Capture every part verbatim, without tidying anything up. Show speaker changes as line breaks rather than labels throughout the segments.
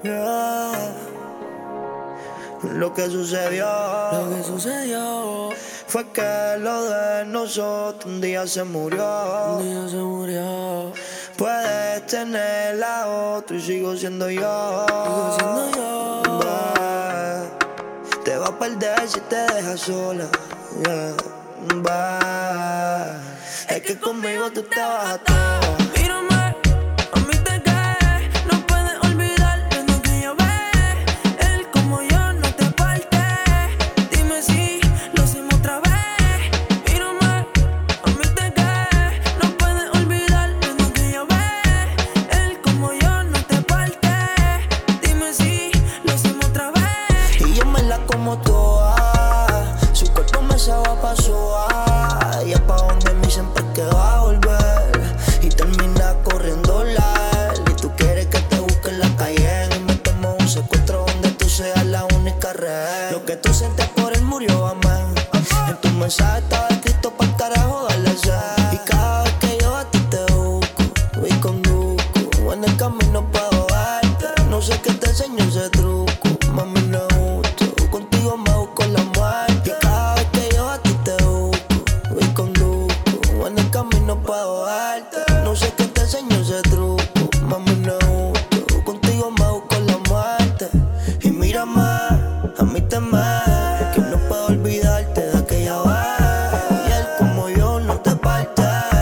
Yeah. Lo que sucedió,
Lo que sucedió
fue que lo de nosotros un día se murió.
un día se murió.
Puedes tener la otra y sigo siendo yo.
Sigo siendo yo.
Va. Te va a perder si te dejas sola. Yeah. Va. Es que conmigo tú te vas a todo.
Mírame, a mí te cae. No puedes olvidar lo que yo ve. Él como yo no te parte. Dime si lo hacemos otra vez. Mírame, a mí te cae. No puedes olvidar lo que yo ve. Él como yo no te parte. Dime si lo hacemos otra vez.
Y yo me la como toda. Su cuerpo me sabe pa' soa. Y es pa' donde mí siempre que va a volver. Y termina corriendo la él. Y tú quieres que te busque en la calle. Y metemos un secuestro donde tú seas la única red. Lo que tú sientes por él murió, amén. En tu mensaje estaba escrito pa'l carajo, darle sed. Y cada vez que yo a ti te busco y conduzco en el camino puedo verte. No sé qué te enseñó ese truco, mami, no es justo. Contigo me busco la muerte. Y cada vez que yo a ti te busco y conduzco en el camino puedo verte. No sé qué te enseñó ese truco, mami, no es justo. Contigo me busco la muerte. Y mírame, a mí te me que no puedo olvidarte de aquella vez. Y él como yo no te parte.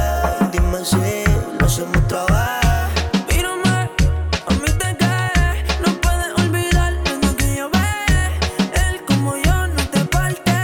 Dime si lo hacemos otra vez.
Mírame, a mí te cae. No puedes olvidar lo que yo ve. Él como yo no te parte.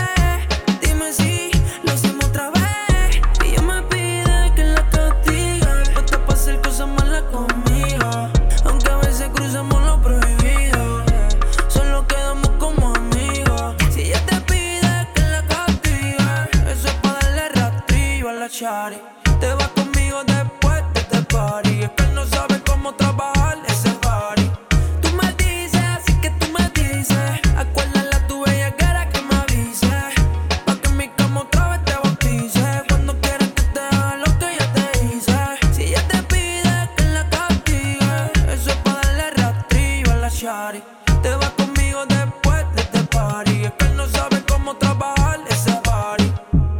Dime si lo hacemos otra vez. Y ella me pide que la castigue. Puesta pa' hacer cosas malas conmigo. Aunque a veces cruzamos lo prohibido, solo quedamos como amigos. Si ella te pide que la castigue, eso es pa' darle rastrillo a la shari. Te vas conmigo después de este party. Es que él no sabe cómo trabajar ese body. Tú me dices, así que tú me dices. Acuérdala tu bella cara que me avise. Pa' que en mi cama otra vez te bautice. Cuando quieras que te haga lo que ya te hice. Si ella te pide que la castigue, eso es pa' darle rastrillo a la shari. Te vas conmigo después de este party. Es que él no sabe cómo trabajar ese body.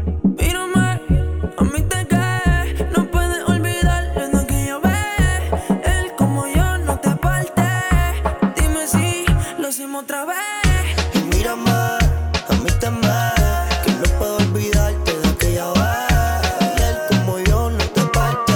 Mírame, a mí te cae. No puedes olvidar lo que yo ve. Él como yo no te parte. Dime si lo hacemos otra vez.
Y mírame, a mí te me que no puedo olvidarte de aquella vez. Y él como yo no te parte.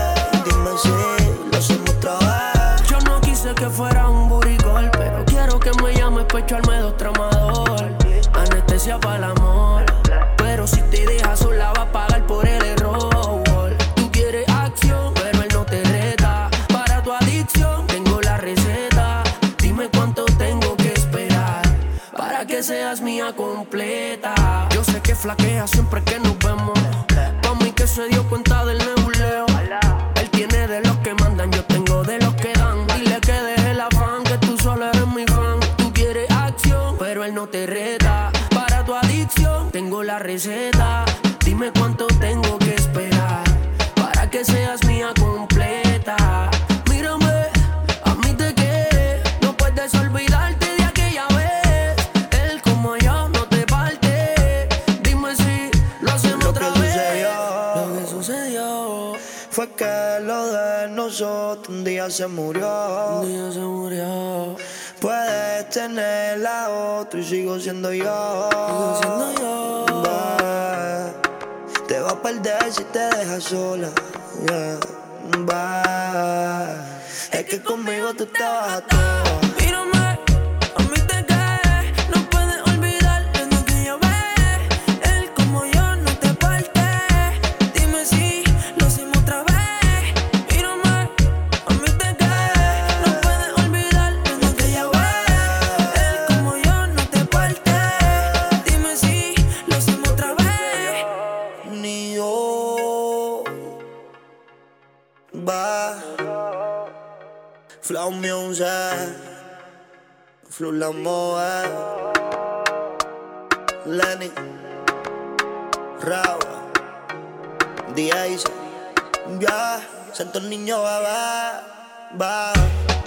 Dime si lo hacemos otra vez.
Yo no quise que fuera un buricol, pero quiero que me llames pa' echarme dos tramador. Anestesia para el amor, pero si te dejas sola va a pagar por el error. Tú quieres acción, pero él no te reta. Para tu adicción tengo la receta. Dime cuánto tengo que esperar para que seas mía completa. Yo sé que flaqueas siempre que nos vemos. Pa' mí que se dio cuenta del nebuleo. Él tiene de los que mandan, yo tengo de los que dan. Dile que deje el afán, que tú solo eres mi fan. Tú quieres acción, pero él no te reta. Para tu adicción tengo la receta. Dime cuánto tengo que esperar para que seas mía completa. Mírame, a mí te quiere. No puedes olvidarte de aquella vez. Él como yo no te parte. Dime si lo hacemos
Lo que
otra vez.
sucedió
Lo que sucedió
fue que lo de nosotros un día se murió.
un día se murió.
Puedes tener la otra y sigo siendo yo.
Sigo siendo yo.
Va. Te va a perder si te dejas sola. Yeah. Va. Es que conmigo tú te vas a todo.
Mírame, a mí te cae. No puedes olvidar lo que yo ve. Él como yo no te parte. Dime si lo hacemos otra vez. Mírame, a mí te cae. No puedes olvidar lo que yo ve. Él como yo no te parte. Dime si lo hacemos otra vez.
Ni yo. Va. Flow Music. Flow La Moe. Lenny. Raúl. Diez. Ya. Santo el niño va, va. Va.